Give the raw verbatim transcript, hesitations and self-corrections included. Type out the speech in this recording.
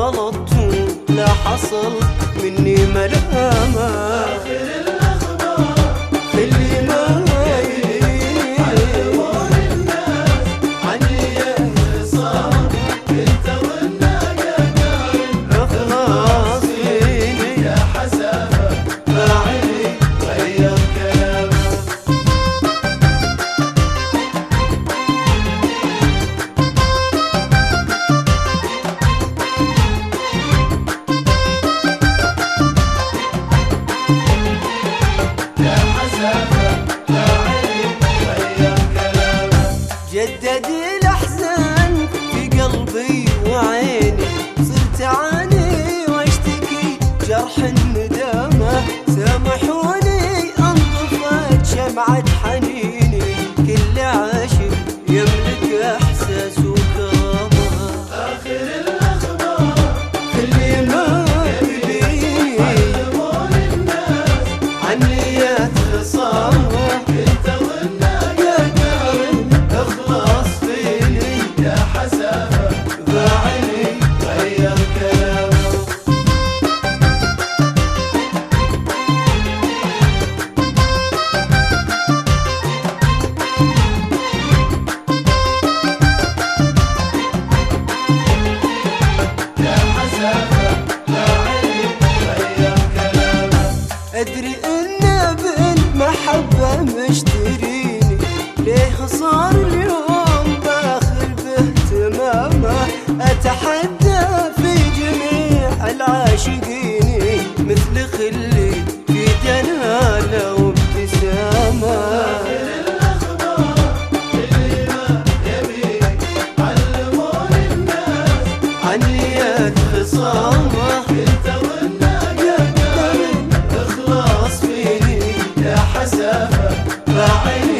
غلط لا حصل مني ملامة. آخر الأخبار اللي ما يدري علمون الناس عني يا صار انت والناقة قارن. اخلص فيني يا حسافة فاعلي غير كلامه. جدد الأحزان في قلبي وعيني، صرت أعاني واشتكي جرح الندامة. سامحوني انطفت شمعة حنيني، كل عاشق يملك إحساس وكرامة. آخر الأخبار اللي ما يدري علمون الناس عني يا خصامة. أدري إنه بالمحبة مشتريني، ليه صار اليوم باخل باهتمامه. أتحدى في جميع العاشقين مثل خلي في جلاله وابتسامه. آخر الأخبار اللي ما يبي علمون الناس عني يا خصامه. انت والناقة قارن، اخلص فيني يا حسافة فاعلي